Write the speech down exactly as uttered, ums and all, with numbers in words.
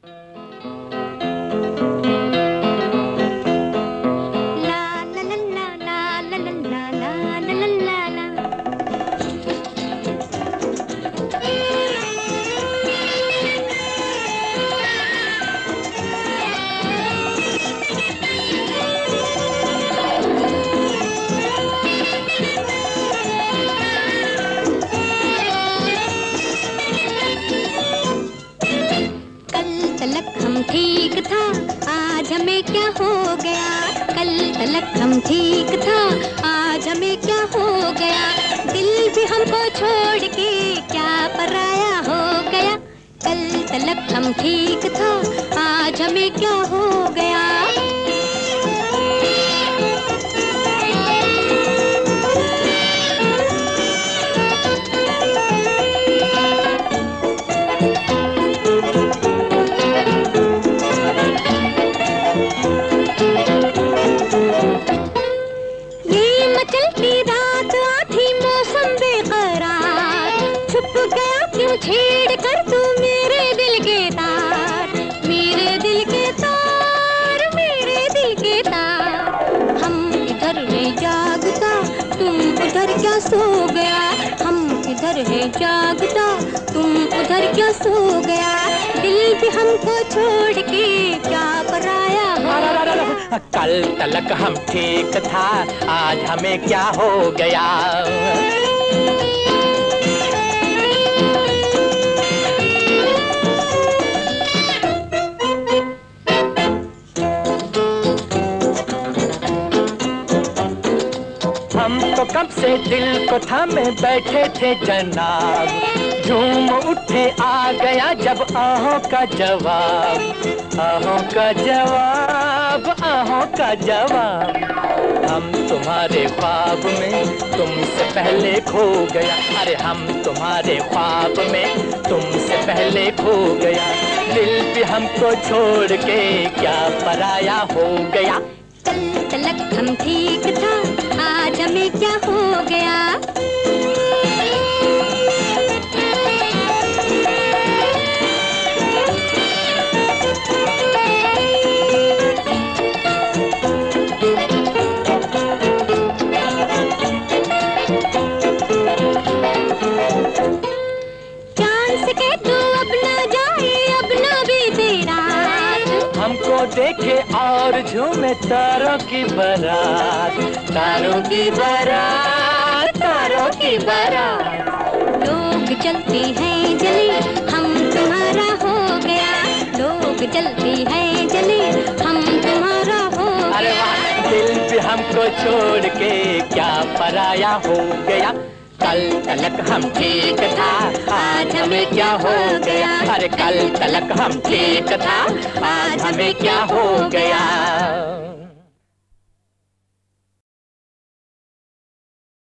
ठीक था, आज हमें क्या हो गया। कल तलक हम ठीक था, आज हमें क्या हो गया। दिल भी हमको छोड़ के क्या पराया हो गया। कल तलक हम ठीक था, आज हमें क्या हो गया। छेड़ कर तू मेरे दिल के तार, मेरे दिल के तार, मेरे दिल के तार। हम इधर है जागता, तुम उधर क्या सो गया। हम इधर है जागता, तुम उधर क्या सो गया। दिल भी हमको छोड़ के क्या पराया हो। कल तलक हम ठीक था, आज हमें क्या हो गया। हम तो कब से दिल को थामे बैठे थे जनाब, झूम उठे आ गया जब आहों का जवाब। आहों का जवाब, आहों का जवाब। हम तुम्हारे ख्वाब में तुमसे पहले खो गया। अरे हम तुम्हारे ख्वाब में तुमसे पहले खो गया। दिल भी हमको छोड़ के क्या पराया हो गया। कल तलक हम ठीक था, आज हमें क्या हो गया। चांद से कह तू अब ना जाए, अब ना बीते रात। हमको देखे और झूमे तारों की बारात। तारों की बारात, तारों की बारात। लोग चलते हैं जले, हम तुम्हारा हो गया। लोग चलते हैं जले, हम तुम्हारा हो गया। अरे वाह, दिल भी हमको छोड़ के क्या पराया हो गया। कल तलक हम ठीक था, आज हमें क्या हो गया। अरे कल तलक हम ठीक था, आज हमें क्या हो गया।